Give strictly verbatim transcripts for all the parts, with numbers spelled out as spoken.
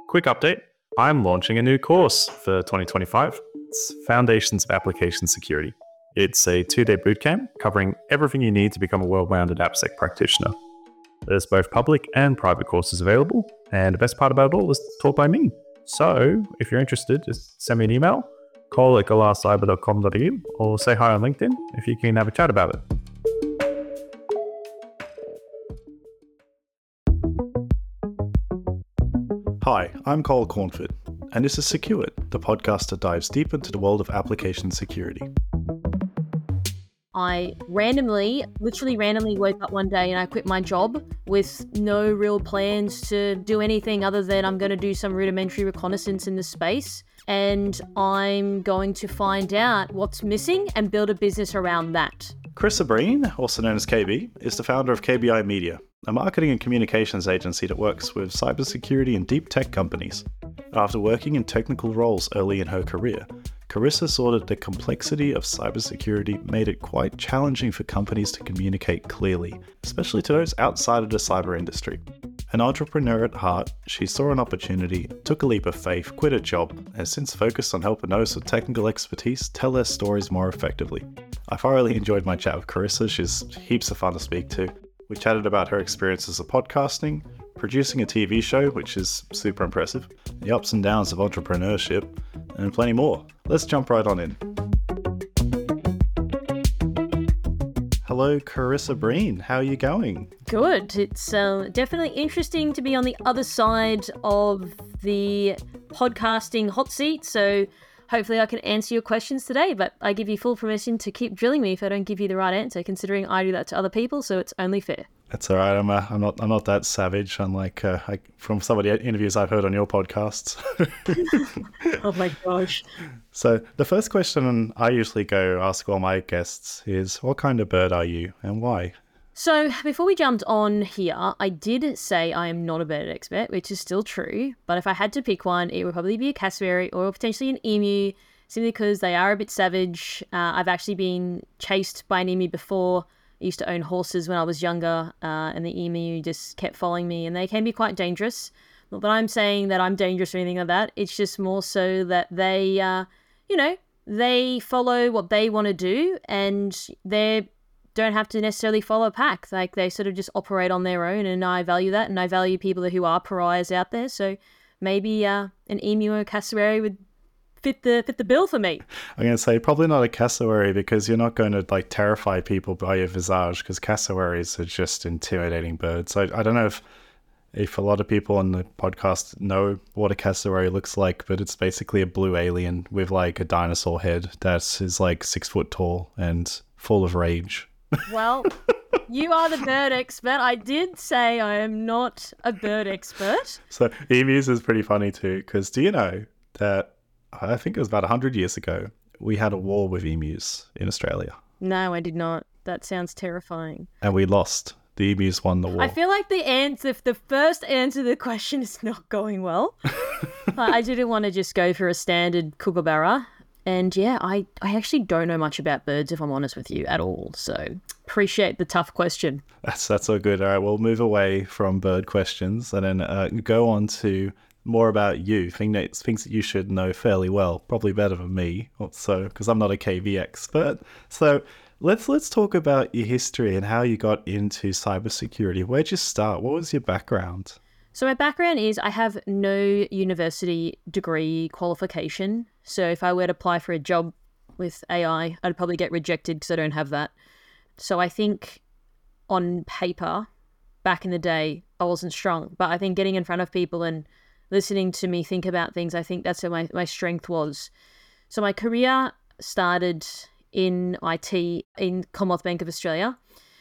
Quick update. I'm launching a new course for twenty twenty-five. It's Foundations of Application Security. It's a two-day bootcamp covering everything you need to become a well-rounded AppSec practitioner. There's both public and private courses available, and the best part about it all is taught by me. So if you're interested, just send me an email, call at galar cyber dot com dot a u, or say hi on LinkedIn if you can have a chat about it. Hi, I'm Cole Cornford, and this is Secured, the podcast that dives deep into the world of application security. I randomly, literally randomly woke up one day and I quit my job with no real plans to do anything other than I'm going to do some rudimentary reconnaissance in the space, and I'm going to find out what's missing and build a business around that. Carissa Breen, also known as K B, is the founder of K B I Media, a marketing and communications agency that works with cybersecurity and deep tech companies. After working in technical roles early in her career, Carissa saw that the complexity of cybersecurity made it quite challenging for companies to communicate clearly, especially to those outside of the cyber industry. An entrepreneur at heart, she saw an opportunity, took a leap of faith, quit a job, and has since focused on helping those with technical expertise tell their stories more effectively. I thoroughly enjoyed my chat with Carissa. She's heaps of fun to speak to. We chatted about her experiences of podcasting, producing a T V show, which is super impressive, the ups and downs of entrepreneurship, and plenty more. Let's jump right on in. Hello, Carissa Breen. How are you going? Good. It's uh, definitely interesting to be on the other side of the podcasting hot seat. So hopefully I can answer your questions today, but I give you full permission to keep drilling me if I don't give you the right answer, considering I do that to other people, so it's only fair. That's all right. I'm, uh, I'm not I'm not that savage, unlike uh, I, from some of the interviews I've heard on your podcasts. Oh my gosh. So the first question I usually go ask all my guests is, what kind of bird are you and why? So before we jumped on here, I did say I am not a bird expert, which is still true. But if I had to pick one, it would probably be a cassowary or potentially an emu, simply because they are a bit savage. Uh, I've actually been chased by an emu before. I used to own horses when I was younger, uh, and the emu just kept following me, and they can be quite dangerous. Not that I'm saying that I'm dangerous or anything like that. It's just more so that they, uh, you know, they follow what they want to do, and they don't have to necessarily follow a pack. Like, they sort of just operate on their own, and I value that, and I value people who are pariahs out there. So maybe uh, an emu or a cassowary would fit the fit the bill for me. I'm going to say probably not a cassowary, because you're not going to like terrify people by your visage, because cassowaries are just intimidating birds. So I don't know if if a lot of people on the podcast know what a cassowary looks like, but it's basically a blue alien with like a dinosaur head that is like six foot tall and full of rage. Well, you are the bird expert. I did say I am not a bird expert. So emus is pretty funny too, because do you know that I think it was about one hundred years ago, we had a war with emus in Australia. No, I did not. That sounds terrifying. And we lost. The emus won the war. I feel like the answer, the first answer to the question is not going well. I didn't want to just go for a standard kookaburra. And yeah, I, I actually don't know much about birds, if I'm honest with you, at all. So appreciate the tough question. That's that's all good. All right, we'll move away from bird questions and then uh, go on to more about you, things that, things that you should know fairly well, probably better than me, so because I'm not a K V expert. So let's let's talk about your history and how you got into cybersecurity. Where'd you start? What was your background? So my background is I have no university degree qualification. So if I were to apply for a job with A I, I'd probably get rejected because I don't have that. So I think on paper, back in the day, I wasn't strong. But I think getting in front of people and listening to me think about things, I think that's where my, my strength was. So my career started in I T in Commonwealth Bank of Australia.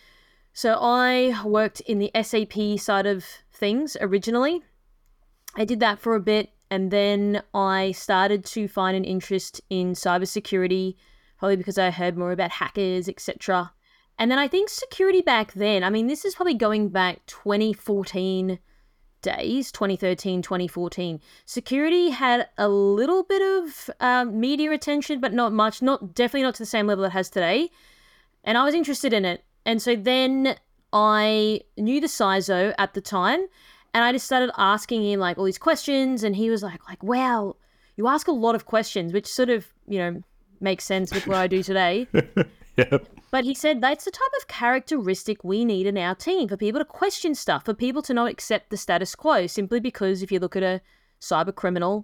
So I worked in the S A P side of things originally. I did that for a bit, and then I started to find an interest in cybersecurity, probably because I heard more about hackers, et cetera. And then I think security back then, I mean, this is probably going back twenty fourteen days, twenty thirteen, twenty fourteen. Security had a little bit of um, media attention, but not much, not definitely not to the same level it has today. And I was interested in it. And so then I knew the C I S O at the time, And I just started asking him like all these questions, and he was like, like, wow, you ask a lot of questions, which sort of, you know, makes sense with what I do today. Yep. But he said that's the type of characteristic we need in our team, for people to question stuff, for people to not accept the status quo, simply because if you look at a cyber criminal,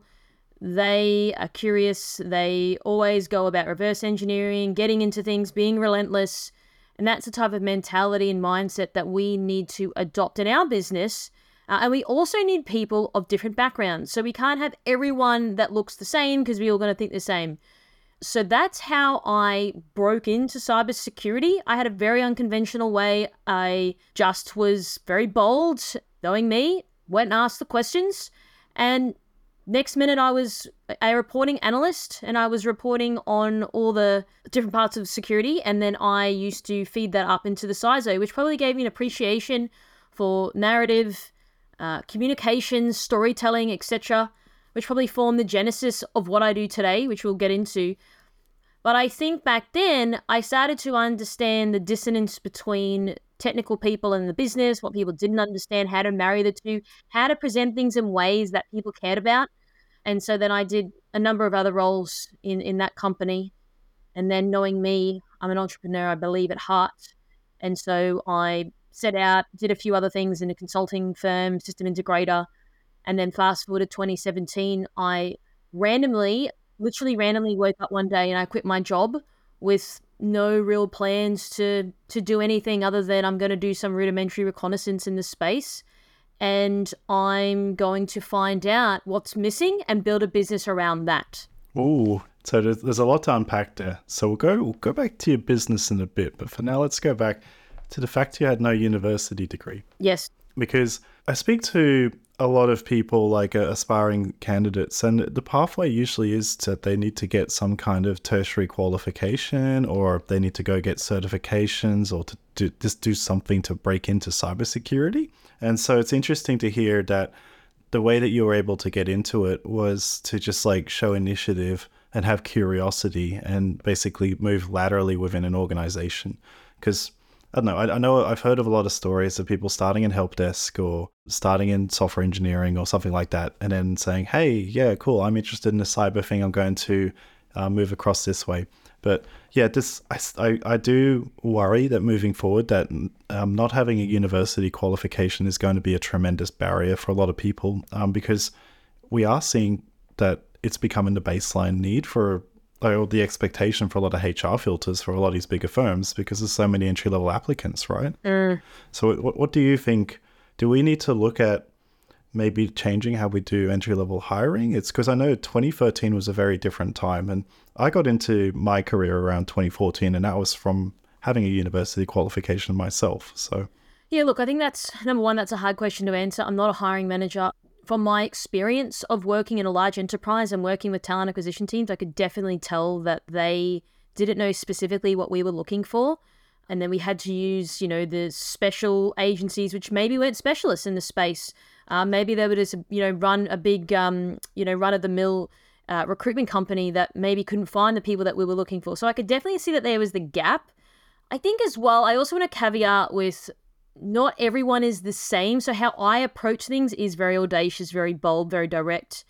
they are curious, they always go about reverse engineering, getting into things, being relentless. And that's the type of mentality and mindset that we need to adopt in our business. Uh, and we also need people of different backgrounds. So we can't have everyone that looks the same because we're all going to think the same. So that's how I broke into cybersecurity. I had a very unconventional way. I just was very bold, knowing me, went and asked the questions. And next minute I was a reporting analyst, and I was reporting on all the different parts of security. And then I used to feed that up into the C I S O, which probably gave me an appreciation for narrative, uh, communications, storytelling, et cetera, which probably formed the genesis of what I do today, which we'll get into. But I think back then, I started to understand the dissonance between technical people and the business, what people didn't understand, how to marry the two, how to present things in ways that people cared about. And so then I did a number of other roles in, in that company. And then knowing me, I'm an entrepreneur, I believe, at heart. And so I set out, did a few other things in a consulting firm, system integrator. And then fast forward to twenty seventeen, I randomly, literally randomly woke up one day and I quit my job with no real plans to to do anything other than I'm going to do some rudimentary reconnaissance in the space. And I'm going to find out what's missing and build a business around that. Ooh, so there's, there's a lot to unpack there. So we'll go, we'll go back to your business in a bit. But for now, let's go back to the fact you had no university degree. Yes. Because I speak to a lot of people, like uh, aspiring candidates, and the pathway usually is that they need to get some kind of tertiary qualification, or they need to go get certifications, or to do, just do something to break into cybersecurity. And so it's interesting to hear that the way that you were able to get into it was to just like show initiative and have curiosity and basically move laterally within an organization. Because I don't know. I, I know I've heard of a lot of stories of people starting in help desk or starting in software engineering or something like that, and then saying, "Hey, yeah, cool. I'm interested in the cyber thing. I'm going to uh, move across this way." But yeah, this I, I, I do worry that moving forward, that um, not having a university qualification is going to be a tremendous barrier for a lot of people, um, because we are seeing that it's becoming the baseline need for, or the expectation for a lot of H R filters for a lot of these bigger firms, because there's so many entry-level applicants, right? Mm. So what, what do you think? Do we need to look at maybe changing how we do entry-level hiring? It's because I know twenty thirteen was a very different time, and I got into my career around twenty fourteen, and that was from having a university qualification myself. So yeah, look, I think that's, number one, that's a hard question to answer. I'm not a hiring manager. From my experience of working in a large enterprise and working with talent acquisition teams, I could definitely tell that they didn't know specifically what we were looking for. And then we had to use, you know, the special agencies, which maybe weren't specialists in the space. Uh, maybe they would just, you know, run a big, um, you know, run-of-the-mill uh, recruitment company that maybe couldn't find the people that we were looking for. So I could definitely see that there was the gap. I think as well, I also want to caveat with, not everyone is the same. So how I approach things is very audacious, very bold, very direct.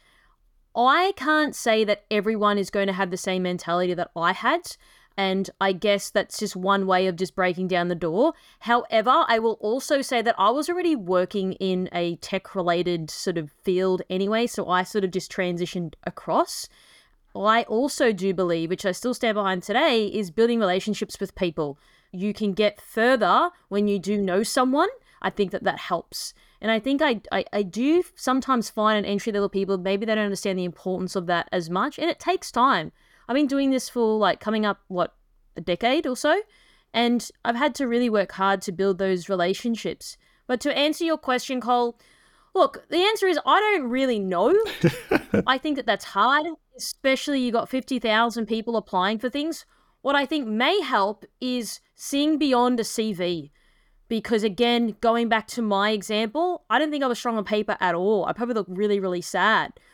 I can't say that everyone is going to have the same mentality that I had. And I guess that's just one way of just breaking down the door. However, I will also say that I was already working in a tech-related sort of field anyway, so I sort of just transitioned across. I also do believe, which I still stand behind today, is building relationships with people. You can get further when you do know someone. I think that that helps. And I think I, I, I do sometimes find an entry-level people, maybe they don't understand the importance of that as much. And it takes time. I've been doing this for like coming up, what, a decade or so? And I've had to really work hard to build those relationships. But to answer your question, Cole, look, the answer is I don't really know. I think that that's hard, especially you got fifty thousand people applying for things. What I think may help is seeing beyond a C V. Because again, going back to my example, I don't think I was strong on paper at all. I probably looked really, really sad. But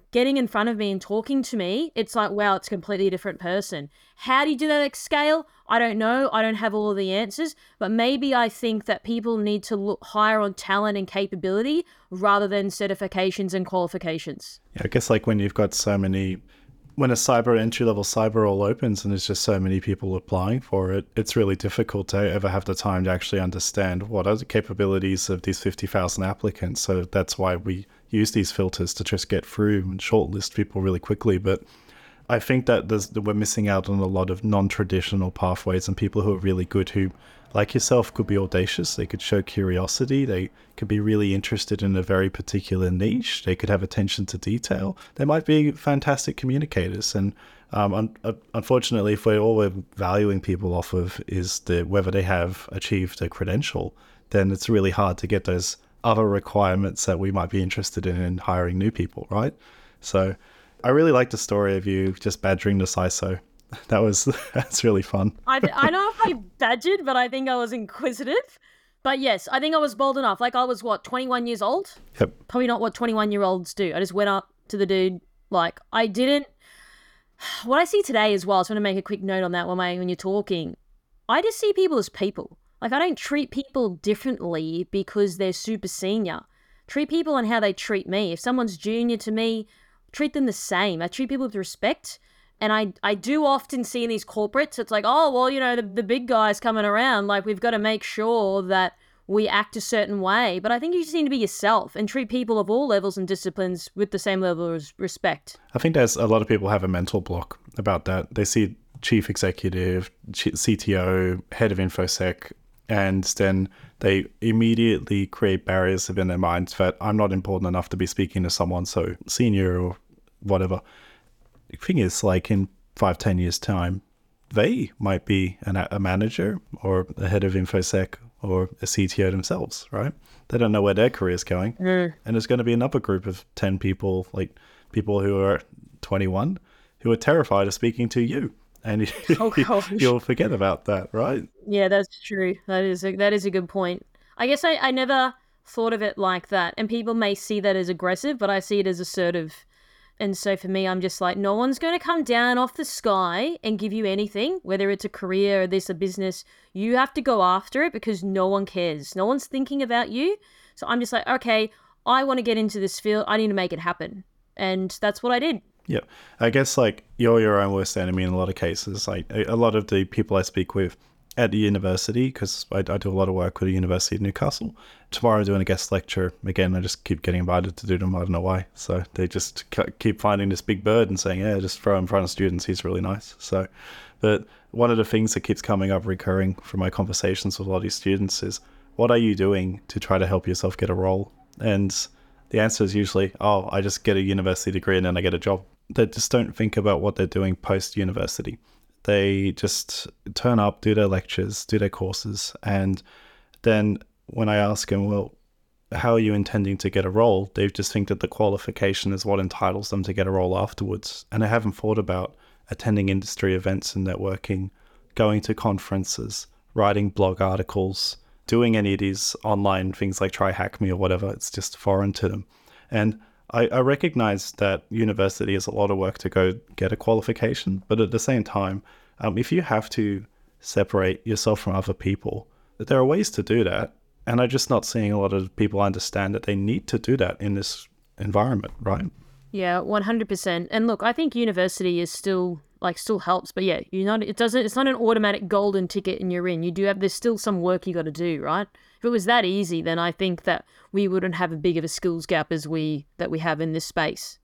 getting in front of me and talking to me, it's like, wow, it's a completely different person. How do you do that at scale? I don't know. I don't have all of the answers, but maybe I think that people need to look higher on talent and capability rather than certifications and qualifications. Yeah, I guess like when you've got so many, when a cyber entry-level cyber role opens and there's just so many people applying for it, it's really difficult to ever have the time to actually understand what are the capabilities of these fifty thousand applicants. So that's why we use these filters to just get through and shortlist people really quickly. But I think that, there's, that we're missing out on a lot of non-traditional pathways and people who are really good, who, like yourself, could be audacious. They could show curiosity. They could be really interested in a very particular niche. They could have attention to detail. They might be fantastic communicators. And um, un- uh, unfortunately, if we're all we're valuing people off of is the whether they have achieved a credential, then it's really hard to get those other requirements that we might be interested in in hiring new people, right? So I really like the story of you just badgering the C I S O. That was, that's really fun. I, I don't know if I badgered, but I think I was inquisitive. But yes, I think I was bold enough. Like I was, what, twenty-one years old? Yep. Probably not what twenty-one-year-olds do. I just went up to the dude. Like, I didn't... What I see today as well, I just want to make a quick note on that when, I, when you're talking. I just see people as people. Like, I don't treat people differently because they're super senior. Treat people on how they treat me. If someone's junior to me, treat them the same. I treat people with respect. And I, I do often see in these corporates, it's like, oh, well, you know, the, the big guy's coming around. Like, we've got to make sure that we act a certain way. But I think you just need to be yourself and treat people of all levels and disciplines with the same level of respect. I think there's a lot of people have a mental block about that. They see chief executive, C T O, head of InfoSec, and then they immediately create barriers within their minds that I'm not important enough to be speaking to someone so senior or whatever. The thing is, like in five, ten years' time, they might be an, a manager or a head of InfoSec or a C T O themselves, right? They don't know where their career is going. Mm. And there's going to be another group of ten people, like people who are twenty-one, who are terrified of speaking to you. And oh, you'll forget about that, right? Yeah, that's true. That is a, that is a good point. I guess I, I never thought of it like that. And people may see that as aggressive, but I see it as assertive. And so for me, I'm just like, no one's going to come down off the sky and give you anything, whether it's a career or this, a business. You have to go after it because no one cares. No one's thinking about you. So I'm just like, okay, I want to get into this field. I need to make it happen. And that's what I did. Yeah, I guess like you're your own worst enemy in a lot of cases. Like a, a lot of the people I speak with at the university, because I, I do a lot of work with the University of Newcastle. Tomorrow I'm doing a guest lecture. Again, I just keep getting invited to do them. I don't know why. So they just c- keep finding this big bird and saying, yeah, just throw him in front of students. He's really nice. So, but one of the things that keeps coming up recurring from my conversations with a lot of these students is, what are you doing to try to help yourself get a role? And the answer is usually, oh, I just get a university degree and then I get a job. They just don't think about what they're doing post-university. They just turn up, do their lectures, do their courses, and then when I ask them, well, how are you intending to get a role? They just think that the qualification is what entitles them to get a role afterwards. And they haven't thought about attending industry events and networking, going to conferences, writing blog articles, doing any of these online things like Try Hack Me or whatever. It's just foreign to them. And I, I recognize that university is a lot of work to go get a qualification, but at the same time, um, if you have to separate yourself from other people, there are ways to do that. And I'm just not seeing a lot of people understand that they need to do that in this environment, right? Yeah, one hundred percent. And look, I think university is still, like, still helps, but yeah, you're not, it doesn't, it's not an automatic golden ticket and you're in. You do have, there's still some work you got to do, right? If it was that easy, then I think that we wouldn't have a big of a skills gap as we, that we have in this space.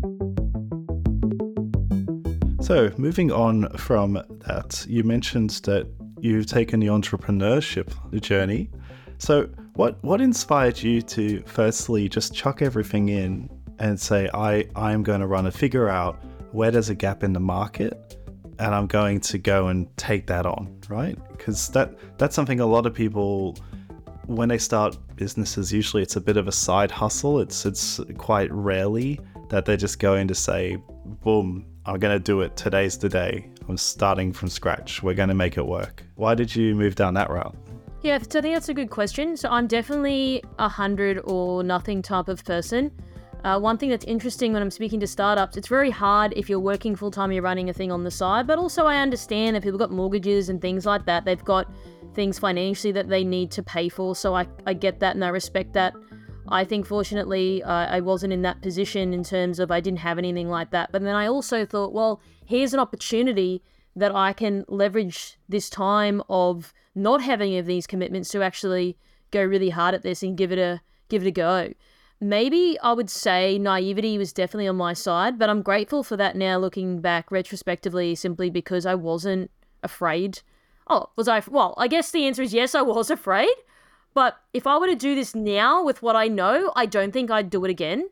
So moving on from that, you mentioned that you've taken the entrepreneurship journey. So what, what inspired you to firstly just chuck everything in and say, I, I'm going to run a figure out where there's a gap in the market and I'm going to go and take that on, right? Because that that's something a lot of people, when they start businesses, usually it's a bit of a side hustle. It's it's quite rarely that they're just going to say, boom, I'm going to do it. Today's the day. I'm starting from scratch. We're going to make it work. Why did you move down that route? Yeah, so I think that's a good question. So I'm definitely a hundred or nothing type of person. Uh, one thing that's interesting when I'm speaking to startups, it's very hard if you're working full-time, you're running a thing on the side, but also I understand that people got mortgages and things like that. They've got things financially that they need to pay for, so I, I get that and I respect that. I think fortunately uh, I wasn't in that position in terms of I didn't have anything like that. But then I also thought, well, here's an opportunity that I can leverage this time of not having any of these commitments to actually go really hard at this and give it a give it a go. Maybe I would say naivety was definitely on my side, but I'm grateful for that now looking back retrospectively simply because I wasn't afraid. Oh, was I? Well, I guess the answer is yes, I was afraid. But if I were to do this now with what I know, I don't think I'd do it again.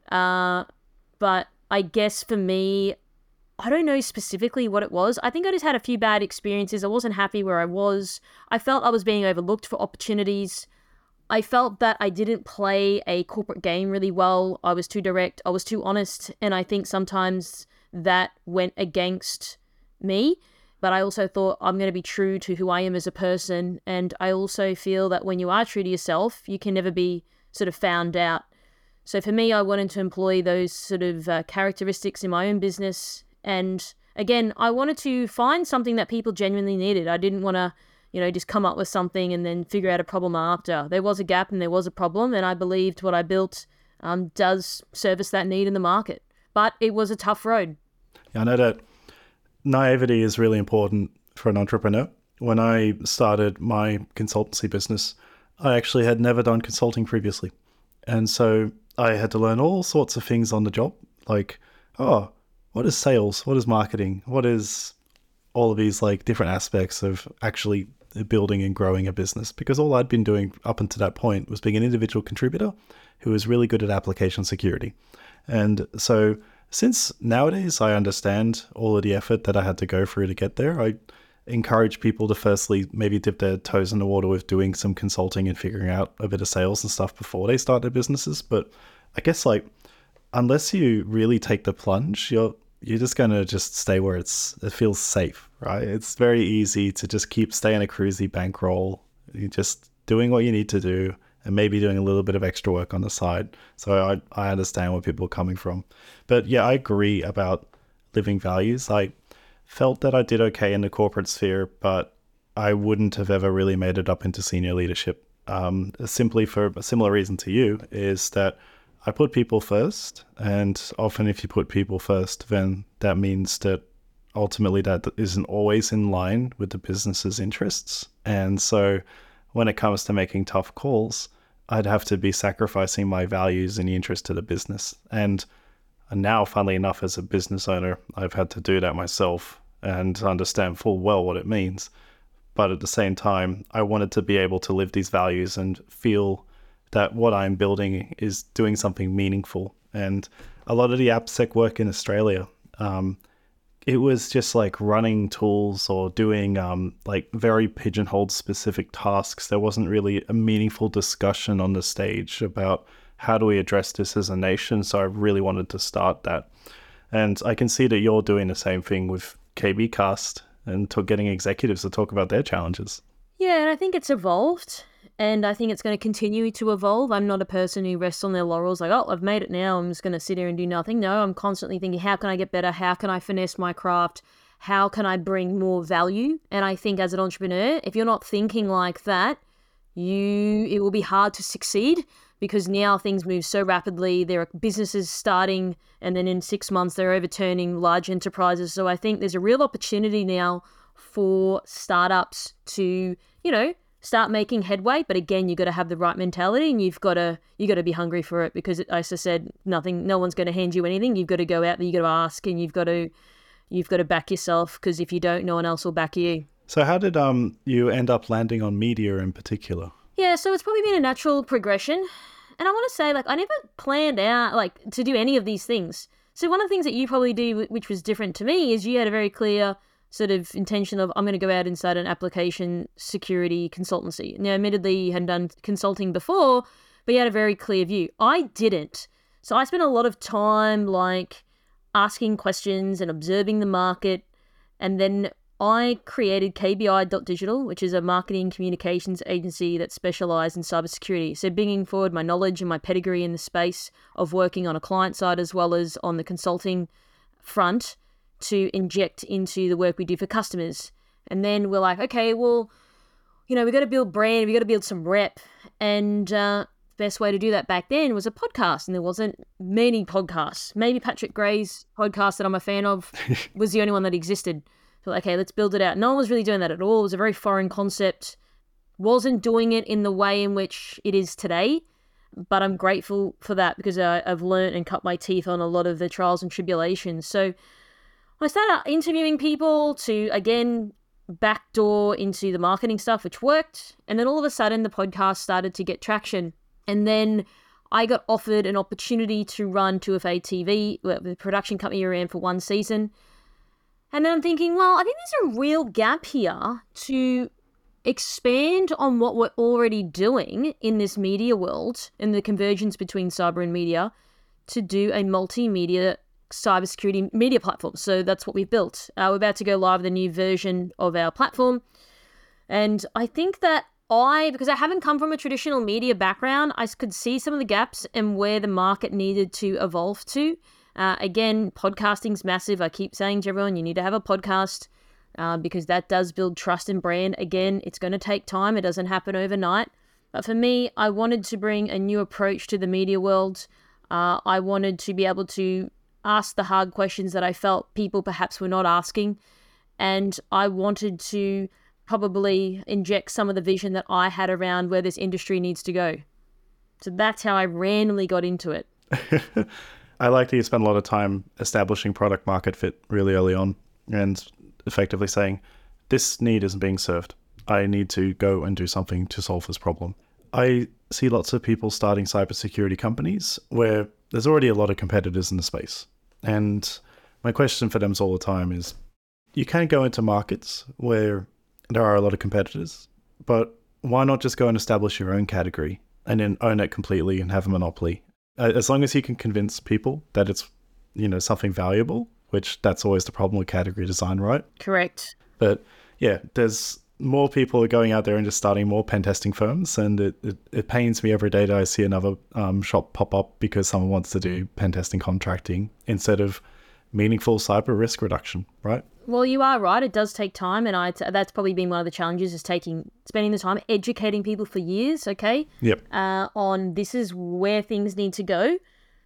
Uh, but I guess for me, I don't know specifically what it was. I think I just had a few bad experiences. I wasn't happy where I was. I felt I was being overlooked for opportunities. I felt that I didn't play a corporate game really well. I was too direct. I was too honest. And I think sometimes that went against me. But I also thought I'm going to be true to who I am as a person. And I also feel that when you are true to yourself, you can never be sort of found out. So for me, I wanted to employ those sort of uh, characteristics in my own business. And again, I wanted to find something that people genuinely needed. I didn't want to you know, just come up with something and then figure out a problem after. There was a gap and there was a problem, and I believed what I built um, does service that need in the market. But it was a tough road. Yeah, I know that naivety is really important for an entrepreneur. When I started my consultancy business, I actually had never done consulting previously. And so I had to learn all sorts of things on the job, like, oh, what is sales? What is marketing? What is all of these like different aspects of actually building and growing a business? Because all I'd been doing up until that point was being an individual contributor who was really good at application security. And so since nowadays I understand all of the effort that I had to go through to get there, I encourage people to firstly maybe dip their toes in the water with doing some consulting and figuring out a bit of sales and stuff before they start their businesses. But I guess like unless you really take the plunge, you're you're just going to just stay where it's it feels safe, right? It's very easy to just keep staying a cruisy bankroll. You're just doing what you need to do and maybe doing a little bit of extra work on the side. So I, I understand where people are coming from. But yeah, I agree about living values. I felt that I did okay in the corporate sphere, but I wouldn't have ever really made it up into senior leadership. Um, simply for a similar reason to you, is that I put people first, and often if you put people first, then that means that ultimately that isn't always in line with the business's interests. And so when it comes to making tough calls, I'd have to be sacrificing my values in the interest of the business. And now, funnily enough, as a business owner, I've had to do that myself and understand full well what it means. But at the same time, I wanted to be able to live these values and feel that what I'm building is doing something meaningful. And a lot of the AppSec work in Australia, um, it was just like running tools or doing um, like very pigeonholed specific tasks. There wasn't really a meaningful discussion on the stage about how do we address this as a nation. So I really wanted to start that. And I can see that you're doing the same thing with KBcast and to getting executives to talk about their challenges. Yeah, and I think it's evolved. And I think it's going to continue to evolve. I'm not a person who rests on their laurels like, oh, I've made it now, I'm just going to sit here and do nothing. No, I'm constantly thinking, how can I get better? How can I finesse my craft? How can I bring more value? And I think as an entrepreneur, if you're not thinking like that, you it will be hard to succeed, because now things move so rapidly. There are businesses starting, and then in six months they're overturning large enterprises. So I think there's a real opportunity now for startups to, you know, start making headway. But again, you've got to have the right mentality, and you've got to you got to be hungry for it, because as I said, nothing, no one's going to hand you anything. You've got to go out there, you've got to ask, and you've got to you've got to back yourself, because if you don't, no one else will back you. So how did um you end up landing on media in particular? Yeah, so it's probably been a natural progression. And I want to say, like, I never planned out, like, to do any of these things. So one of the things that you probably do, which was different to me, is you had a very clear sort of intention of, I'm going to go out and start an application security consultancy. Now, admittedly, you hadn't done consulting before, but you had a very clear view. I didn't. So I spent a lot of time, like, asking questions and observing the market. And then I created K B I dot digital, which is a marketing communications agency that specializes in cybersecurity. So bringing forward my knowledge and my pedigree in the space of working on a client side as well as on the consulting front to inject into the work we do for customers. And then we're like, okay, well, you know, we got to build brand, we got to build some rep. And uh, the best way to do that back then was a podcast. And there wasn't many podcasts. Maybe Patrick Gray's podcast that I'm a fan of was the only one that existed. So, okay, let's build it out. No one was really doing that at all. It was a very foreign concept. Wasn't doing it in the way in which it is today. But I'm grateful for that because I, I've learned and cut my teeth on a lot of the trials and tribulations. So I started interviewing people to, again, backdoor into the marketing stuff, which worked. And then all of a sudden, the podcast started to get traction. And then I got offered an opportunity to run two F A T V, the production company I ran for one season. And then I'm thinking, well, I think there's a real gap here to expand on what we're already doing in this media world and the convergence between cyber and media to do a multimedia cybersecurity media platform. So that's what we've built. Uh, we're about to go live with a new version of our platform. And I think that I, because I haven't come from a traditional media background, I could see some of the gaps and where the market needed to evolve to. Uh, again, podcasting's massive. I keep saying to everyone, you need to have a podcast uh, because that does build trust and brand. Again, it's going to take time. It doesn't happen overnight. But for me, I wanted to bring a new approach to the media world. Uh, I wanted to be able to ask the hard questions that I felt people perhaps were not asking. And I wanted to probably inject some of the vision that I had around where this industry needs to go. So that's how I randomly got into it. I like that you spend a lot of time establishing product market fit really early on and effectively saying, this need isn't being served. I need to go and do something to solve this problem. I see lots of people starting cybersecurity companies where there's already a lot of competitors in the space. And my question for them all the time is, you can go into markets where there are a lot of competitors, but why not just go and establish your own category and then own it completely and have a monopoly? As long as you can convince people that it's, you know, something valuable, which that's always the problem with category design, right? Correct. But yeah, there's more people are going out there and just starting more pen testing firms. And it, it, it pains me every day that I see another um, shop pop up because someone wants to do pen testing contracting instead of meaningful cyber risk reduction, right? Well, you are right. It does take time. And I t- that's probably been one of the challenges is taking, spending the time educating people for years, okay? Yep. Uh, on this is where things need to go.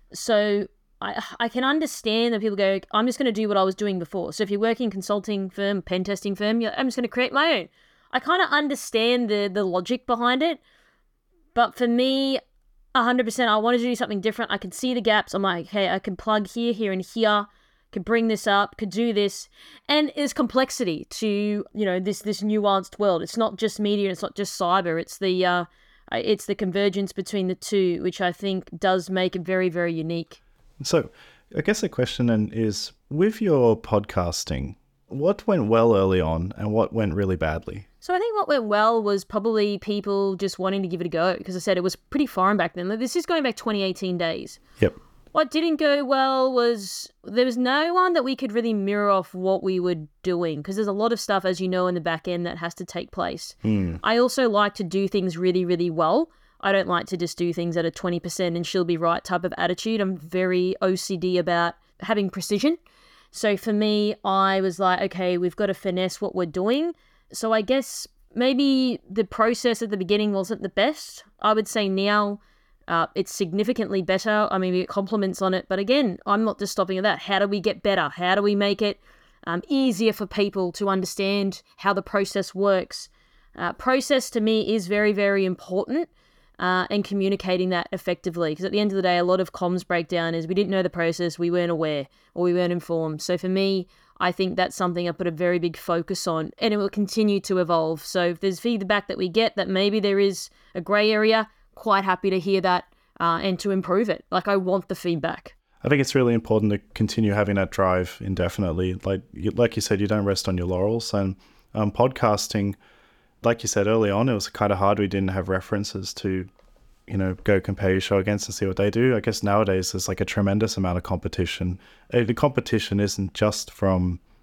So I I can understand that people go, I'm just going to do what I was doing before. So if you're working consulting firm, pen testing firm, you're, I'm just going to create my own. I kind of understand the the logic behind it. But for me, one hundred percent, I wanted to do something different. I could see the gaps. I'm like, hey, I can plug here, here, and here. Could bring this up, could do this. And there's complexity to, you know, this this nuanced world. It's not just media, it's not just cyber. It's the uh, it's the convergence between the two, which I think does make it very, very unique. So I guess the question then is, with your podcasting, what went well early on and what went really badly? So I think what went well was probably people just wanting to give it a go. Because I said it was pretty foreign back then. This is going back twenty eighteen days. Yep. What didn't go well was there was no one that we could really mirror off what we were doing because there's a lot of stuff, as you know, in the back end that has to take place. Mm. I also like to do things really, really well. I don't like to just do things at a twenty percent and she'll be right type of attitude. I'm very O C D about having precision. So for me, I was like, okay, we've got to finesse what we're doing. So I guess maybe the process at the beginning wasn't the best. I would say now, Uh, it's significantly better. I mean, we get compliments on it. But again, I'm not just stopping at that. How do we get better? How do we make it um, easier for people to understand how the process works? Uh, process to me is very, very important uh, and communicating that effectively. Because at the end of the day, a lot of comms breakdown is we didn't know the process, we weren't aware, or we weren't informed. So for me, I think that's something I put a very big focus on, and it will continue to evolve. So if there's feedback that we get that maybe there is a grey area, quite happy to hear that uh, and to improve it. Like, I want the feedback. I think it's really important to continue having that drive indefinitely. Like you, like you said, you don't rest on your laurels. And um, podcasting, like you said early on, it was kind of hard. We didn't have references to, you know, go compare your show against and see what they do. I guess nowadays there's like a tremendous amount of competition. Uh, The competition isn't just from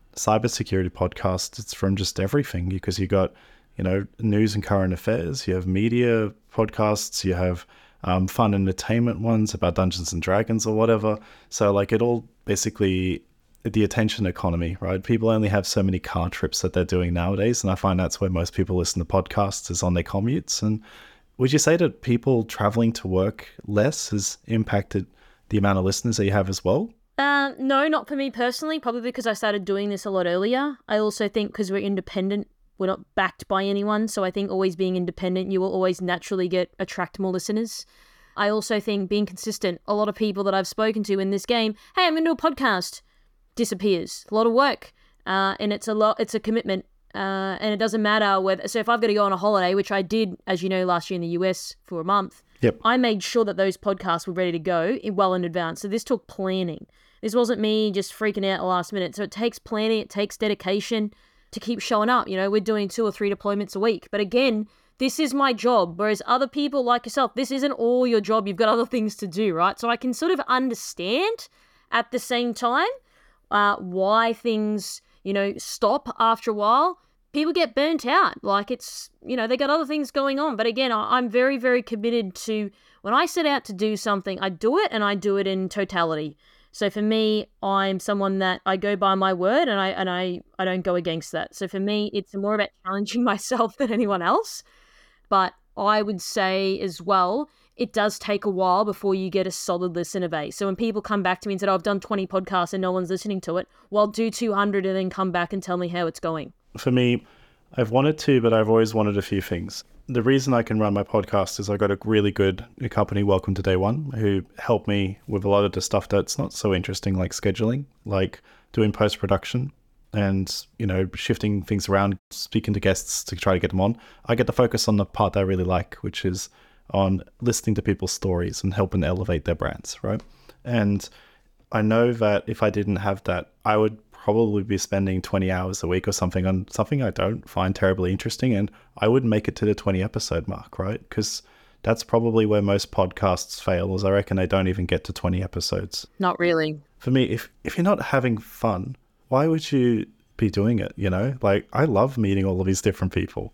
cybersecurity podcast, it's from just everything, because you got, you know, news and current affairs, you have media podcasts, you have um, fun entertainment ones about Dungeons and Dragons or whatever. So like it all basically, the attention economy, right? People only have so many car trips that they're doing nowadays. And I find that's where most people listen to podcasts, is on their commutes. And would you say that people traveling to work less has impacted the amount of listeners that you have as well? Uh, no, not for me personally, probably because I started doing this a lot earlier. I also think because we're independent, we're not backed by anyone. So I think always being independent, you will always naturally get attract more listeners. I also think being consistent, a lot of people that I've spoken to in this game, hey, I'm going to do a podcast, disappears. A lot of work. Uh, and it's a lot, it's a commitment. Uh, and it doesn't matter whether, so if I've got to go on a holiday, which I did, as you know, last year in the U S for a month, yep. I made sure that those podcasts were ready to go in, well in advance. So this took planning. This wasn't me just freaking out at the last minute. So it takes planning, it takes dedication to keep showing up. You know, we're doing two or three deployments a week. But again, this is my job. Whereas other people like yourself, this isn't all your job. You've got other things to do, right? So I can sort of understand at the same time uh, why things, you know, stop after a while. People get burnt out. Like it's, you know, they got other things going on. But again, I'm very, very committed to, when I set out to do something, I do it and I do it in totality. So for me, I'm someone that I go by my word and I and I, I don't go against that. So for me, it's more about challenging myself than anyone else. But I would say as well, it does take a while before you get a solid listener base. So when people come back to me and said, oh, I've done twenty podcasts and no one's listening to it, well, do two hundred and then come back and tell me how it's going. For me, I've wanted to, but I've always wanted a few things. The reason I can run my podcast is I got a really good company, Welcome to Day One, who helped me with a lot of the stuff that's not so interesting, like scheduling, like doing post-production and, you know, shifting things around, speaking to guests to try to get them on. I get to focus on the part that I really like, which is on listening to people's stories and helping elevate their brands, right? And I know that if I didn't have that, I would probably be spending twenty hours a week or something on something I don't find terribly interesting, and I wouldn't make it to the twenty episode mark, right? Because that's probably where most podcasts fail, is I reckon they don't even get to twenty episodes. Not really. For me, if if you're not having fun, why would you be doing it, you know? Like, I love meeting all of these different people.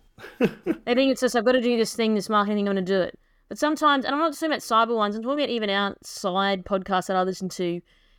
I think it's just, I've got to do this thing, this marketing thing, I'm going to do it. But sometimes, and I'm not just talking about cyber ones, I'm talking about even outside podcasts that I listen to,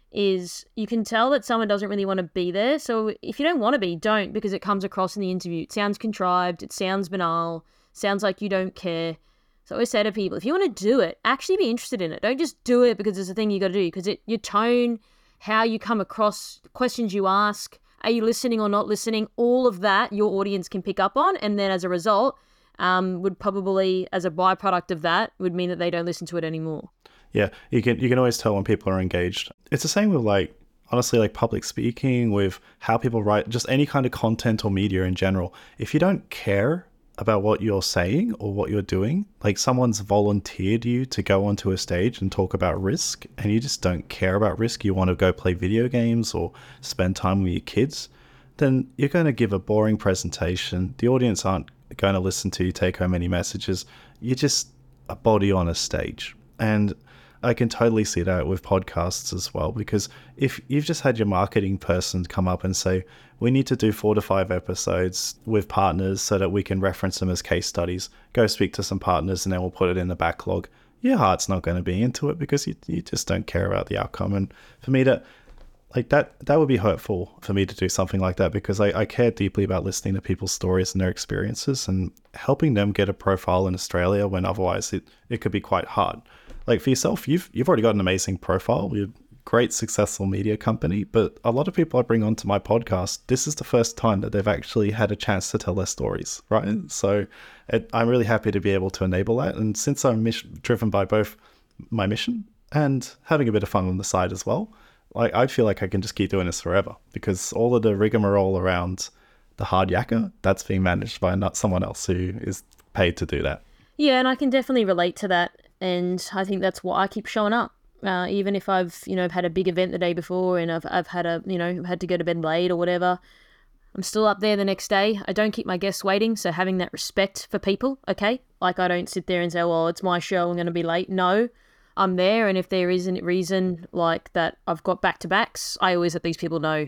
is you can tell that someone doesn't really want to be there. So if you don't want to be, don't, because it comes across in the interview. It sounds contrived. It sounds banal. Sounds like you don't care. So I always say to people, if you want to do it, actually be interested in it. Don't just do it because it's a thing you got to do, because it, your tone, how you come across, questions you ask, are you listening or not listening, all of that your audience can pick up on. And then as a result, um, would probably, as a byproduct of that, would mean that they don't listen to it anymore. Yeah, you can you can always tell when people are engaged. It's the same with, like, honestly, like public speaking, with how people write, just any kind of content or media in general. If you don't care about what you're saying or what you're doing, like someone's volunteered you to go onto a stage and talk about risk, and you just don't care about risk, you want to go play video games or spend time with your kids, then you're going to give a boring presentation. The audience aren't going to listen to you take home any messages. You're just a body on a stage. And I can totally see that with podcasts as well, because if you've just had your marketing person come up and say, we need to do four to five episodes with partners so that we can reference them as case studies, go speak to some partners and then we'll put it in the backlog. Your heart's not going to be into it because you, you just don't care about the outcome. And for me, that like that, that would be hurtful for me to do something like that, because I, I care deeply about listening to people's stories and their experiences and helping them get a profile in Australia when otherwise it, it could be quite hard. Like for yourself, you've you've already got an amazing profile. You're a great, successful media company. But a lot of people I bring onto my podcast, this is the first time that they've actually had a chance to tell their stories, right? So it, I'm really happy to be able to enable that. And since I'm mission, driven by both my mission and having a bit of fun on the side as well, like I feel like I can just keep doing this forever, because all of the rigmarole around the hard yakka, that's being managed by not someone else who is paid to do that. Yeah, and I can definitely relate to that. And I think that's why I keep showing up. Uh, even if I've, you know, had a big event the day before and I've I've had a, you know, had to go to bed late or whatever, I'm still up there the next day. I don't keep my guests waiting. So having that respect for people, okay? Like I don't sit there and say, well, it's my show, I'm going to be late. No, I'm there. And if there isn't a reason like that I've got back-to-backs, I always let these people know.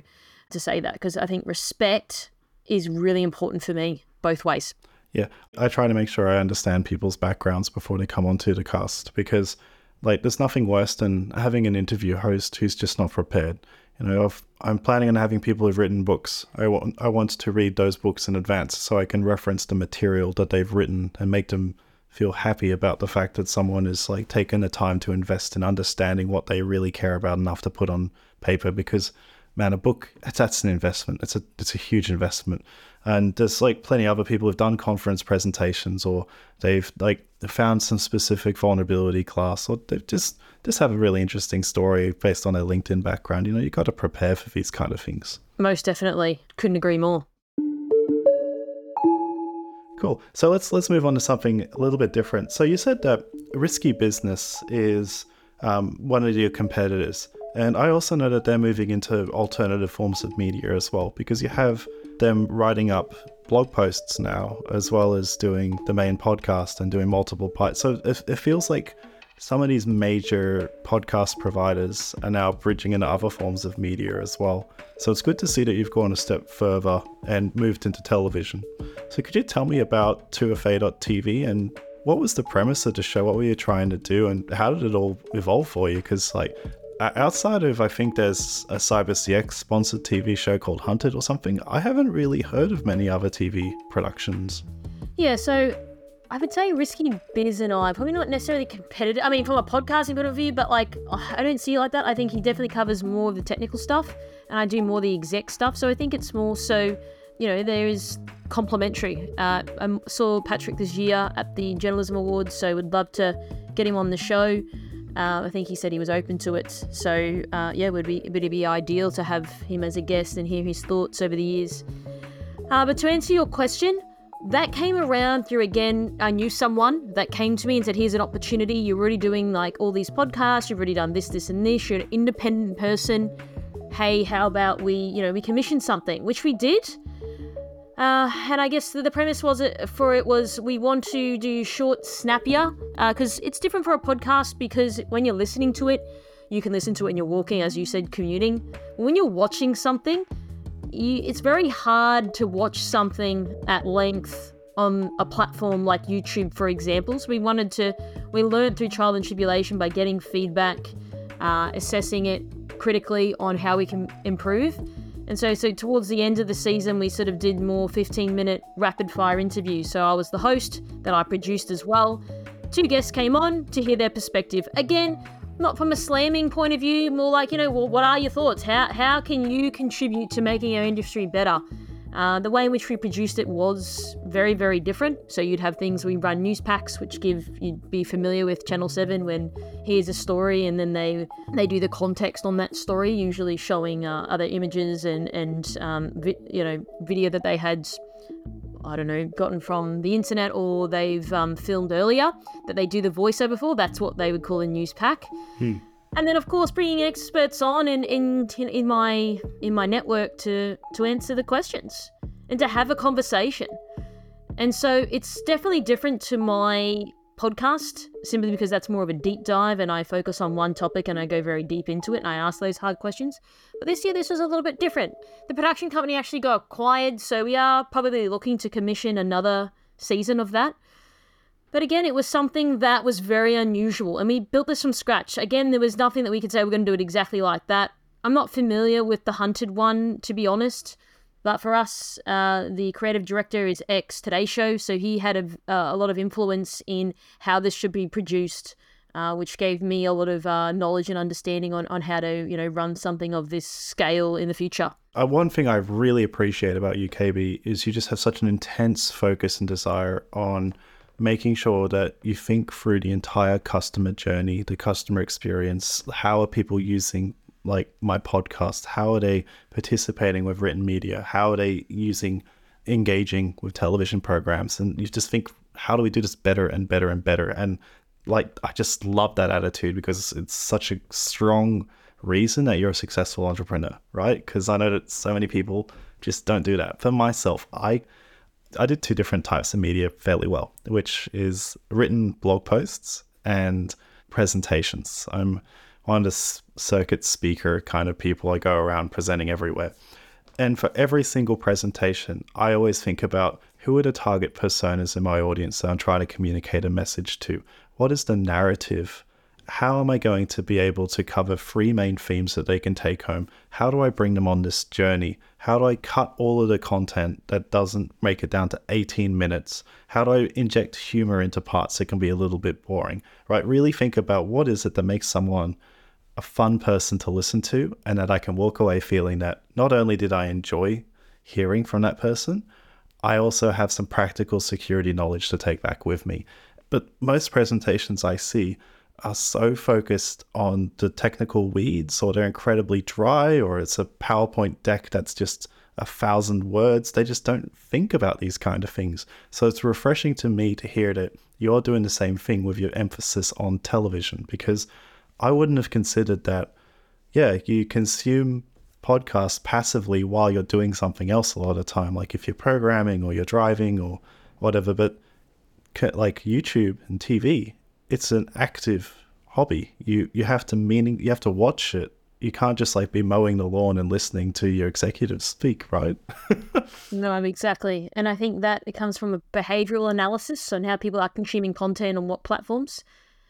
to say that, because I think respect is really important for me both ways. Yeah, I try to make sure I understand people's backgrounds before they come onto the cast, because like there's nothing worse than having an interview host who's just not prepared. You know, if I'm planning on having people who've written books. I want I want to read those books in advance so I can reference the material that they've written and make them feel happy about the fact that someone is like taking the time to invest in understanding what they really care about enough to put on paper. Because man, a book, that's an investment. It's a it's a huge investment. And there's like plenty of other people who've done conference presentations, or they've like found some specific vulnerability class, or they've just just have a really interesting story based on their LinkedIn background. You know, you got to prepare for these kind of things. Most definitely. Couldn't agree more. Cool. So let's let's move on to something a little bit different. So you said that Risky Business is um, one of your competitors. And I also know that they're moving into alternative forms of media as well, because you have them writing up blog posts now, as well as doing the main podcast and doing multiple parts. So it, it feels like some of these major podcast providers are now bridging into other forms of media as well. So it's good to see that you've gone a step further and moved into television. So could you tell me about two F A dot T V and what was the premise of the show? What were you trying to do and how did it all evolve for you? Because like, outside of, I think there's a CyberCX sponsored T V show called Hunted or something, I haven't really heard of many other T V productions. Yeah, so I would say Risky Biz and I, probably not necessarily competitive. I mean, from a podcasting point of view, but like, I don't see it like that. I think he definitely covers more of the technical stuff and I do more the exec stuff. So I think it's more so, you know, there is complementary. Uh, I saw Patrick this year at the Journalism Awards, so would love to get him on the show. Uh, I think he said he was open to it. So, uh, yeah, it would be, it would be ideal to have him as a guest and hear his thoughts over the years. Uh, but to answer your question, that came around through, again, I knew someone that came to me and said, here's an opportunity. You're already doing like all these podcasts. You've already done this, this, and this. You're an independent person. Hey, how about we, you know, we commission something, which we did. Uh, and I guess the premise was it for it was we want to do short, snappier, because uh, it's different for a podcast, because when you're listening to it, you can listen to it when you're walking, as you said, commuting. When you're watching something, you, it's very hard to watch something at length on a platform like YouTube, for example. So we wanted to, we learned through trial and tribulation by getting feedback, uh, assessing it critically on how we can improve. And so, so towards the end of the season, we sort of did more fifteen minute rapid fire interviews. So I was the host, that I produced as well. Two guests came on to hear their perspective. Again, not from a slamming point of view, more like, you know, well, what are your thoughts? How how can you contribute to making our industry better? Uh, the way in which we produced it was very, very different. So you'd have things, we run news packs, which give, you'd be familiar with Channel seven when here's a story and then they they do the context on that story, usually showing uh, other images and, and um, vi- you know, video that they had, I don't know, gotten from the internet or they've um, filmed earlier that they do the voiceover for. That's what they would call a news pack. Hmm. And then, of course, bringing experts on in, in in my in my network to to answer the questions and to have a conversation. And so it's definitely different to my podcast, simply because that's more of a deep dive and I focus on one topic and I go very deep into it and I ask those hard questions. But this year, this was a little bit different. The production company actually got acquired, so we are probably looking to commission another season of that. But again, it was something that was very unusual, and we built this from scratch. Again, there was nothing that we could say we're going to do it exactly like that. I'm not familiar with the Hunted one, to be honest, but for us, uh, the creative director is ex-Today Show, so he had a, uh, a lot of influence in how this should be produced, uh, which gave me a lot of uh, knowledge and understanding on, on how to, you know, run something of this scale in the future. Uh, one thing I really appreciate about you, K B, is you just have such an intense focus and desire on making sure that you think through the entire customer journey, the customer experience. How are people using like my podcast? How are they participating with written media? How are they using, engaging with television programs? And you just think, how do we do this better and better and better? And like, I just love that attitude because it's such a strong reason that you're a successful entrepreneur, right? Because I know that so many people just don't do that. For myself, I I did two different types of media fairly well, which is written blog posts and presentations. I'm one of the circuit speaker kind of people. I go around presenting everywhere. And for every single presentation, I always think about who are the target personas in my audience that I'm trying to communicate a message to? What is the narrative? How am I going to be able to cover three main themes that they can take home? How do I bring them on this journey? How do I cut all of the content that doesn't make it down to eighteen minutes? How do I inject humor into parts that can be a little bit boring, right? Really think about what is it that makes someone a fun person to listen to, and that I can walk away feeling that not only did I enjoy hearing from that person, I also have some practical security knowledge to take back with me. But most presentations I see are so focused on the technical weeds, or they're incredibly dry, or it's a PowerPoint deck that's just a thousand words. They just don't think about these kind of things. So it's refreshing to me to hear that you're doing the same thing with your emphasis on television, because I wouldn't have considered that, yeah, you consume podcasts passively while you're doing something else a lot of the time, like if you're programming or you're driving or whatever, but like YouTube and T V, it's an active hobby. You you have to meaning you have to watch it. You can't just like be mowing the lawn and listening to your executives speak, right? No, exactly. And I think that it comes from a behavioral analysis on how people are consuming content on what platforms,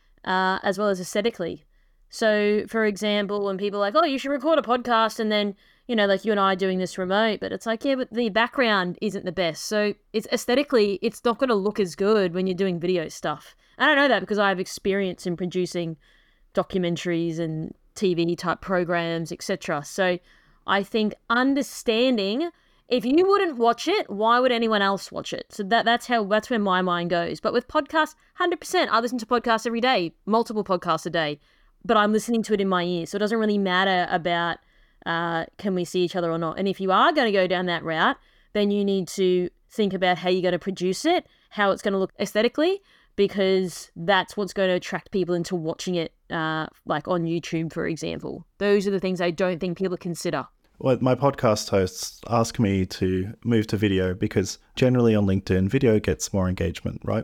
uh, as well as aesthetically. So, for example, when people are like, oh, you should record a podcast, and then, you know, like you and I are doing this remote, but it's like, yeah, but the background isn't the best. So it's aesthetically, it's not going to look as good when you're doing video stuff. And I know that because I have experience in producing documentaries and T V type programs, et cetera. So I think understanding, if you wouldn't watch it, why would anyone else watch it? So that that's how that's where my mind goes. But with podcasts, one hundred percent, I listen to podcasts every day, multiple podcasts a day, but I'm listening to it in my ears. So it doesn't really matter about uh, can we see each other or not. And if you are going to go down that route, then you need to think about how you're going to produce it, how it's going to look aesthetically, because that's what's going to attract people into watching it, uh, like on YouTube, for example. Those are the things I don't think people consider. Well, my podcast hosts ask me to move to video because generally on LinkedIn, video gets more engagement, right?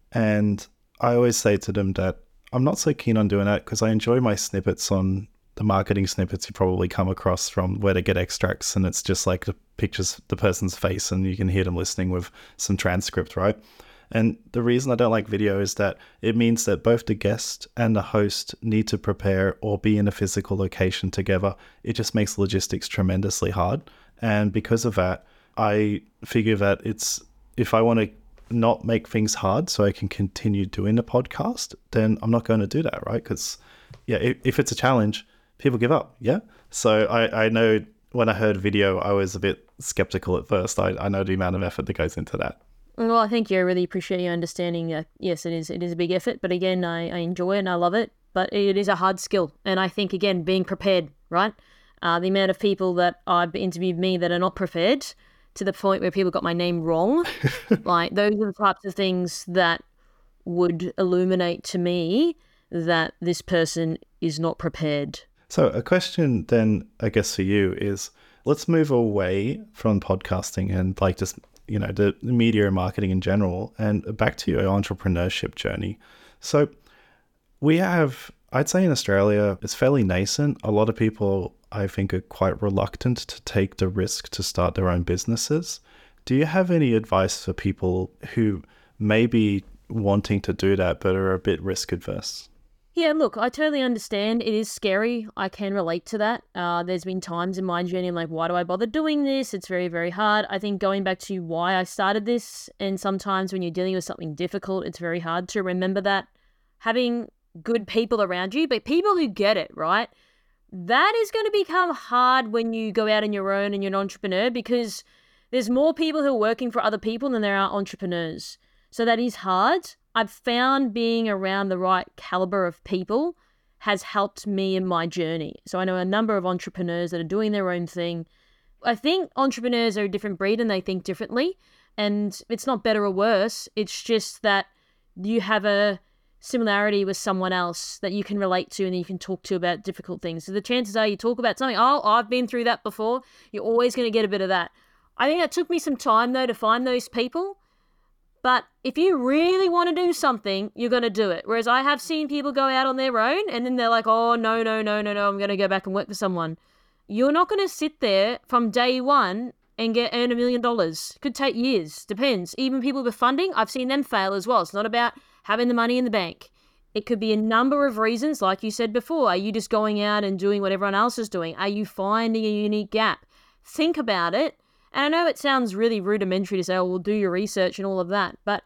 And I always say to them that I'm not so keen on doing that because I enjoy my snippets on the marketing snippets you probably come across from where they get extracts, and it's just like the pictures, the person's face, and you can hear them listening with some transcript, right? And the reason I don't like video is that it means that both the guest and the host need to prepare or be in a physical location together. It just makes logistics tremendously hard. And because of that, I figure that it's, if I want to not make things hard so I can continue doing the podcast, then I'm not going to do that, right? Because yeah, if, if it's a challenge, people give up, yeah? So I, I know when I heard video, I was a bit skeptical at first. I, I know the amount of effort that goes into that. Well, I thank you. I really appreciate your understanding. Uh, yes, it is. It is a big effort, but again, I, I enjoy it and I love it. But it is a hard skill, and I think again, being prepared, right? Uh, the amount of people that I've interviewed me that are not prepared, to the point where people got my name wrong, like those are the types of things that would illuminate to me that this person is not prepared. So a question then, I guess for you is, let's move away from podcasting and like just you know, the media and marketing in general, and back to your entrepreneurship journey. So we have, I'd say in Australia, it's fairly nascent. A lot of people, I think, are quite reluctant to take the risk to start their own businesses. Do you have any advice for people who may be wanting to do that, but are a bit risk adverse? Yeah, look, I totally understand. It is scary. I can relate to that. Uh, there's been times in my journey, I'm like, why do I bother doing this? It's very, very hard. I think going back to why I started this, and sometimes when you're dealing with something difficult, it's very hard to remember that. Having good people around you, but people who get it, right? That is going to become hard when you go out on your own and you're an entrepreneur, because there's more people who are working for other people than there are entrepreneurs. So that is hard. I've found being around the right caliber of people has helped me in my journey. So I know a number of entrepreneurs that are doing their own thing. I think entrepreneurs are a different breed and they think differently. And it's not better or worse. It's just that you have a similarity with someone else that you can relate to and you can talk to about difficult things. So the chances are you talk about something, oh, I've been through that before. You're always going to get a bit of that. I think it took me some time, though, to find those people. But if you really want to do something, you're going to do it. Whereas I have seen people go out on their own and then they're like, oh, no, no, no, no, no, I'm going to go back and work for someone. you're not going to sit there from day one and get earn a million dollars. Could take years, depends. Even people with funding, I've seen them fail as well. It's not about having the money in the bank. It could be a number of reasons, like you said before. Are you just going out and doing what everyone else is doing? Are you finding a unique gap? Think about it. And I know it sounds really rudimentary to say, oh, well, do your research and all of that. But,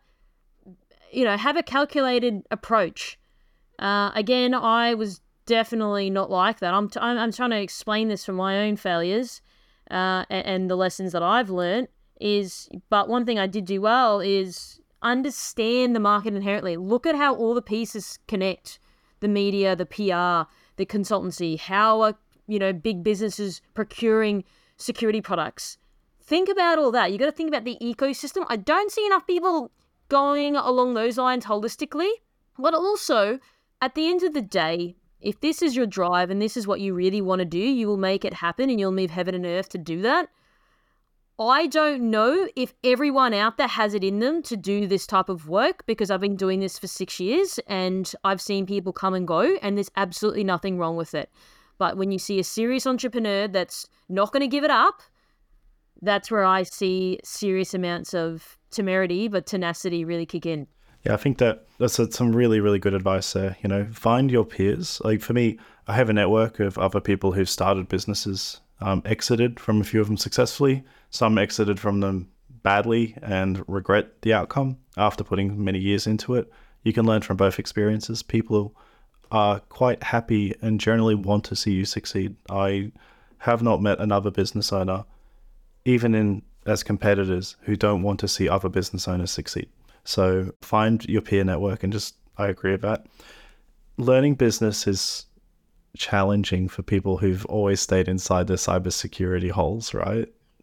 you know, have a calculated approach. Uh, again, I was definitely not like that. I'm, t- I'm, I'm trying to explain this from my own failures uh, and, and the lessons that I've learned is, but one thing I did do well is understand the market inherently. Look at how all the pieces connect. The media, the P R, the consultancy, how are, you know, big businesses procuring security products. Think about all that. You got to think about the ecosystem. I don't see enough people going along those lines holistically. But also, at the end of the day, if this is your drive and this is what you really want to do, you will make it happen and you'll move heaven and earth to do that. I don't know if everyone out there has it in them to do this type of work because I've been doing this for six years and I've seen people come and go and there's absolutely nothing wrong with it. But when you see a serious entrepreneur that's not going to give it up, that's where I see serious amounts of temerity, but tenacity really kick in. Yeah, I think that that's some really, really good advice there. You know, find your peers. Like for me, I have a network of other people who've started businesses, um, exited from a few of them successfully. Some exited from them badly and regret the outcome after putting many years into it. You can learn from both experiences. People are quite happy and generally want to see you succeed. I have not met another business owner, even in as competitors, who don't want to see other business owners succeed. So find your peer network and just, I agree with that. Learning business is challenging for people who've always stayed inside their cybersecurity holes, right?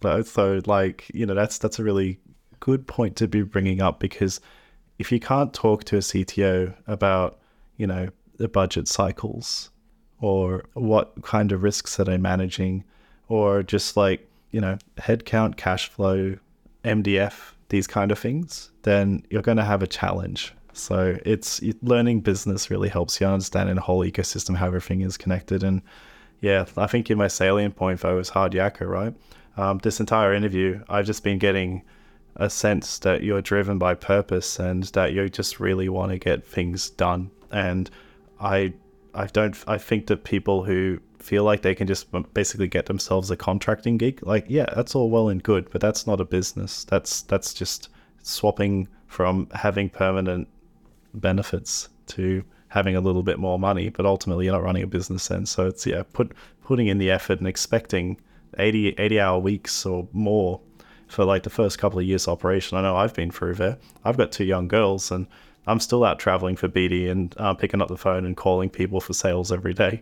So like, you know, that's that's a really good point to be bringing up, because if you can't talk to a C T O about, you know, the budget cycles or what kind of risks are they managing, or just like, you know, headcount, cash flow, M D F, these kind of things, then you're going to have a challenge. So it's learning business really helps you understand in the whole ecosystem how everything is connected. And yeah, I think in my salient point though is hard yakka, right? Um, this entire interview, I've just been getting a sense that you're driven by purpose and that you just really want to get things done. And I, I don't, I think that people who feel like they can just basically get themselves a contracting gig, like, yeah, that's all well and good, but that's not a business. That's, that's just swapping from having permanent benefits to having a little bit more money, but ultimately you're not running a business then. So it's, yeah, put, putting in the effort and expecting eighty, eighty hour weeks or more for like the first couple of years operation. I know I've been through there. I've got two young girls and I'm still out traveling for B D and uh, picking up the phone and calling people for sales every day.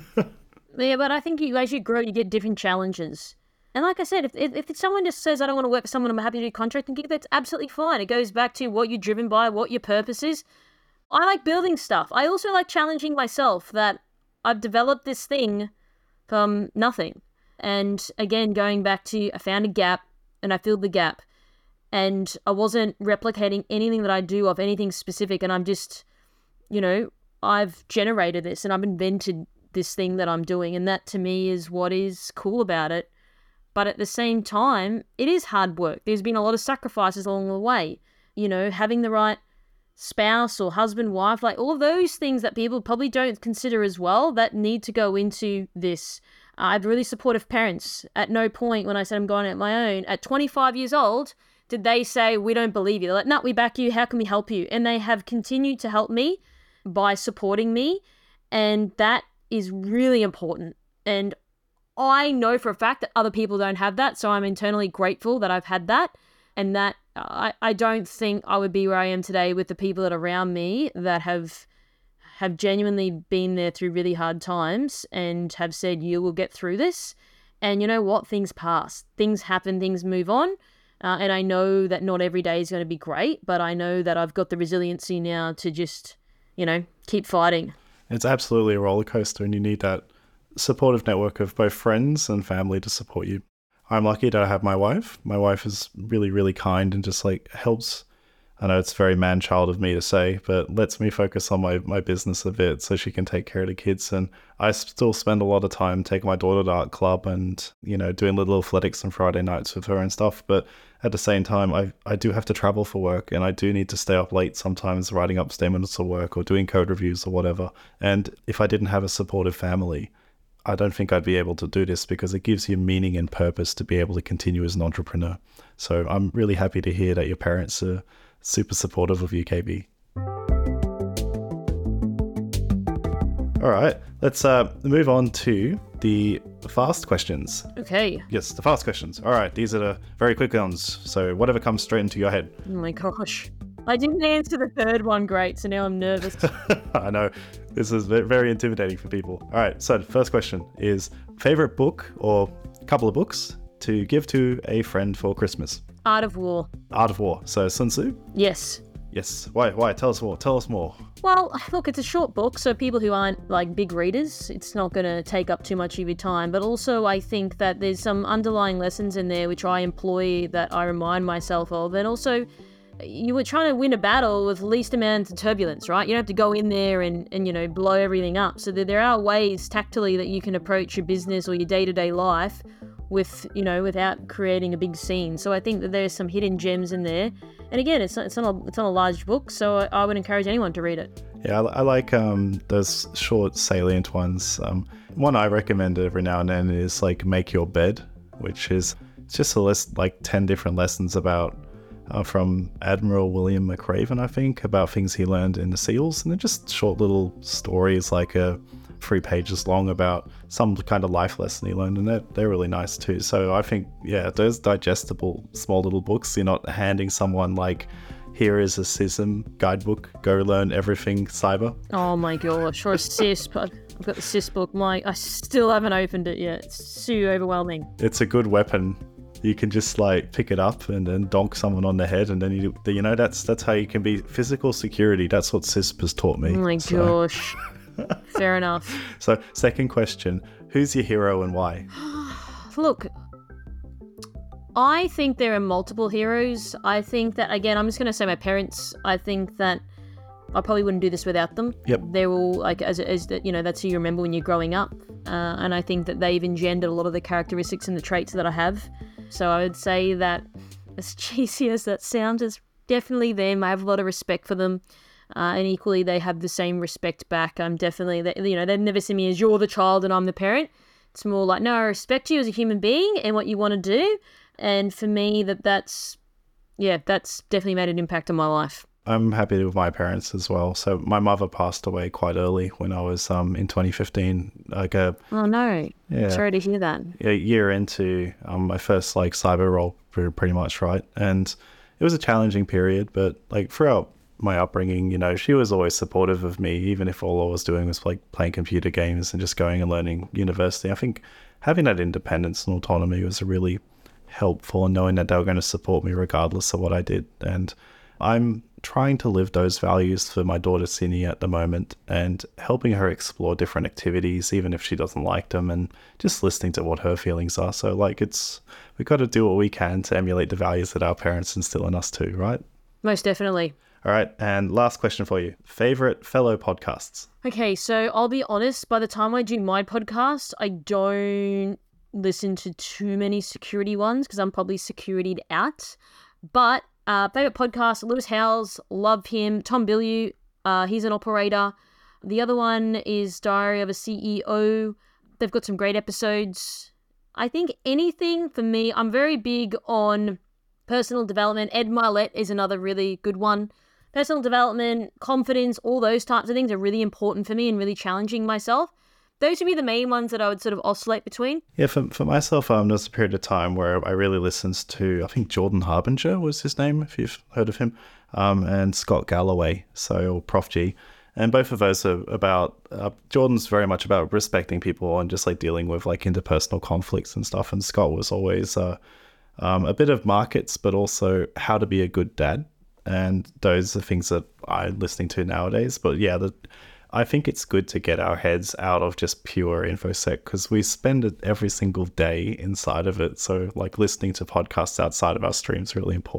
Yeah, but I think you, as you grow, you get different challenges. And like I said, if, if if someone just says, I don't want to work for someone, I'm happy to do contracting gig, that's absolutely fine. It goes back to what you're driven by, what your purpose is. I like building stuff. I also like challenging myself that I've developed this thing from nothing. And again, going back to, I found a gap and I filled the gap. And I wasn't replicating anything that I do of anything specific. And I'm just, you know, I've generated this and I've invented this thing that I'm doing. And that to me is what is cool about it. But at the same time, it is hard work. There's been a lot of sacrifices along the way. You know, having the right spouse or husband, wife, like all those things that people probably don't consider as well that need to go into this. Uh, I have really supportive parents. At no point when I said I'm going at my own, at twenty-five years old, did they say, we don't believe you? They're like, no, we back you. How can we help you? And they have continued to help me by supporting me. And that is really important. And I know for a fact that other people don't have that. So I'm internally grateful that I've had that. And that I, I don't think I would be where I am today with the people that are around me that have have genuinely been there through really hard times and have said, you will get through this. And you know what? Things pass. Things happen. Things move on. Uh, and I know that not every day is going to be great, but I know that I've got the resiliency now to just, you know, keep fighting. It's absolutely a roller coaster, and you need that supportive network of both friends and family to support you. I'm lucky that I have my wife. My wife is really, really kind and just like helps I know it's very man-child of me to say, but lets me focus on my, my business a bit so she can take care of the kids. And I still spend a lot of time taking my daughter to art club and, you know, doing little athletics on Friday nights with her and stuff. But at the same time, I, I do have to travel for work, and I do need to stay up late sometimes writing up statements of work or doing code reviews or whatever. And if I didn't have a supportive family, I don't think I'd be able to do this, because it gives you meaning and purpose to be able to continue as an entrepreneur. So I'm really happy to hear that your parents are super supportive of you, K B. All right, let's uh, move on to the fast questions. Okay. Yes, the fast questions. All right, these are the very quick ones. So whatever comes straight into your head. Oh my gosh. I didn't answer the third one great, so now I'm nervous. I know. This is very intimidating for people. All right, so the first question is favorite book or a couple of books to give to a friend for Christmas? Art of War. Art of War. So Sun Tzu? Yes. Yes. Why? Why? Tell us more. Tell us more. Well, look, it's a short book, so people who aren't like big readers, it's not going to take up too much of your time. But also, I think that there's some underlying lessons in there which I employ that I remind myself of. And also, you were trying to win a battle with least amount of turbulence, right? You don't have to go in there and, and you know, blow everything up. So there are ways tactically that you can approach your business or your day-to-day life with, you know, without creating a big scene. So I think that there's some hidden gems in there. And again, it's not, it's not, a, it's not a large book, so I, I would encourage anyone to read it. Yeah, I, I like um, those short, salient ones. Um, one I recommend every now and then is like Make Your Bed, which is it's just a list, like ten different lessons about uh, from Admiral William McRaven, I think, about things he learned in the SEALs. And they're just short little stories, like a three pages long, about some kind of life lesson he learned, and they're, they're really nice too. So I think, yeah, those digestible small little books, you're not handing someone like, here is a S I S M guidebook, go learn everything cyber. Oh my gosh, or a S I S P. I've got the S I S book, my, I still haven't opened it yet. It's too overwhelming. It's a good weapon. You can just like pick it up and then donk someone on the head, and then you, you know, that's that's how you can be physical security. That's what S I S P has taught me. Oh my so. gosh. Fair enough. So, second question, who's your hero and why? Look, I think there are multiple heroes. I think that, again, I'm just going to say my parents. I think that I probably wouldn't do this without them. Yep. They're all, like, as, as you know, that's who you remember when you're growing up. Uh, and I think that they've engendered a lot of the characteristics and the traits that I have. So I would say that, as cheesy as that sounds, it's definitely them. I have a lot of respect for them. Uh, and equally, they have the same respect back. I'm definitely, you know, they've never seen me as you're the child and I'm the parent. It's more like, no, I respect you as a human being and what you want to do. And for me, that that's, yeah, that's definitely made an impact on my life. I'm happy with my parents as well. So my mother passed away quite early when I was um in twenty fifteen. Like a oh no, yeah, sorry to hear that. A year into um my first like cyber role, pretty much, right? And it was a challenging period, but like throughout my upbringing, you know, she was always supportive of me, even if all I was doing was like playing computer games and just going and learning university. I think having that independence and autonomy was really helpful, and knowing that they were going to support me regardless of what I did. And I'm trying to live those values for my daughter Sydney at the moment, and helping her explore different activities, even if she doesn't like them, and just listening to what her feelings are. So like it's, we've got to do what we can to emulate the values that our parents instill in us too, right? Most definitely. All right, and last question for you. Favorite fellow podcasts? Okay, so I'll be honest, by the time I do my podcast, I don't listen to too many security ones because I'm probably securityed out. But uh, favorite podcast, Lewis Howes, love him. Tom Bilyeu, uh, he's an operator. The other one is Diary of a C E O. They've got some great episodes. I think anything for me, I'm very big on personal development. Ed Milet is another really good one. Personal development, confidence, all those types of things are really important for me and really challenging myself. Those would be the main ones that I would sort of oscillate between. Yeah, for, for myself, um, there was a period of time where I really listened to, I think Jordan Harbinger was his name, if you've heard of him, um, and Scott Galloway, so or Prof G. And both of those are about, uh, Jordan's very much about respecting people and just like dealing with like interpersonal conflicts and stuff. And Scott was always uh, um, a bit of markets, but also how to be a good dad. And those are things that I'm listening to nowadays. But yeah, the, I think it's good to get our heads out of just pure InfoSec because we spend it every single day inside of it. So like listening to podcasts outside of our stream is really important.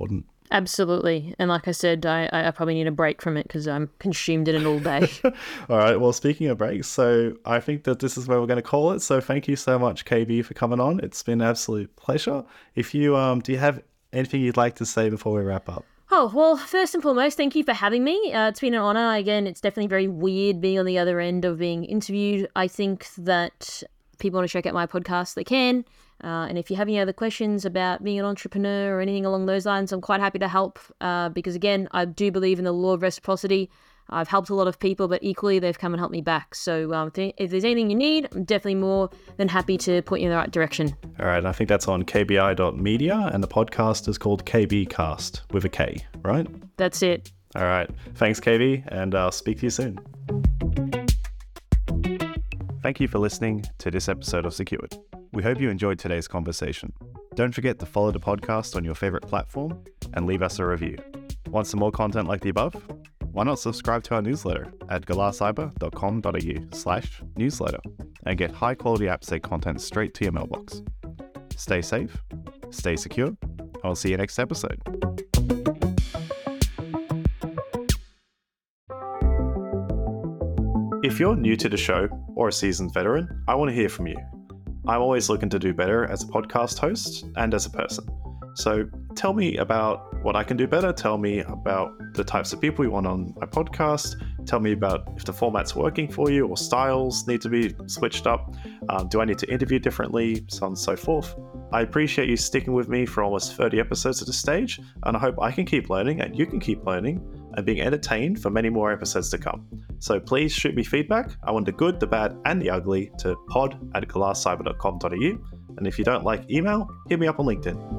Absolutely. And like I said, I, I probably need a break from it because I'm consumed in it all day. All right. Well, speaking of breaks, so I think that this is where we're going to call it. So thank you so much, K B, for coming on. It's been an absolute pleasure. If you, um, do you have anything you'd like to say before we wrap up? Oh, well, first and foremost, thank you for having me. Uh, it's been an honor. Again, it's definitely very weird being on the other end of being interviewed. I think that people want to check out my podcast, they can. Uh, and if you have any other questions about being an entrepreneur or anything along those lines, I'm quite happy to help uh, because, again, I do believe in the law of reciprocity. I've helped a lot of people, but equally they've come and helped me back. So um, if there's anything you need, I'm definitely more than happy to point you in the right direction. All right. I think that's on k b i dot media, and the podcast is called K B Cast with a K, right? That's it. All right. Thanks, K B, and I'll speak to you soon. Thank you for listening to this episode of Secured. We hope you enjoyed today's conversation. Don't forget to follow the podcast on your favorite platform and leave us a review. Want some more content like the above? Why not subscribe to our newsletter at galarcyber dot com dot a u slash newsletter and get high quality AppSec content straight to your mailbox. Stay safe, stay secure, and I'll see you next episode. If you're new to the show or a seasoned veteran, I want to hear from you. I'm always looking to do better as a podcast host and as a person. So tell me about what I can do better. Tell me about the types of people you want on my podcast. Tell me about if the format's working for you or styles need to be switched up. Um, do I need to interview differently? So on and so forth. I appreciate you sticking with me for almost thirty episodes at this stage, and I hope I can keep learning and you can keep learning and being entertained for many more episodes to come. So please shoot me feedback. I want the good, the bad, and the ugly to pod at galarcyber dot com dot a u. And if you don't like email, hit me up on LinkedIn.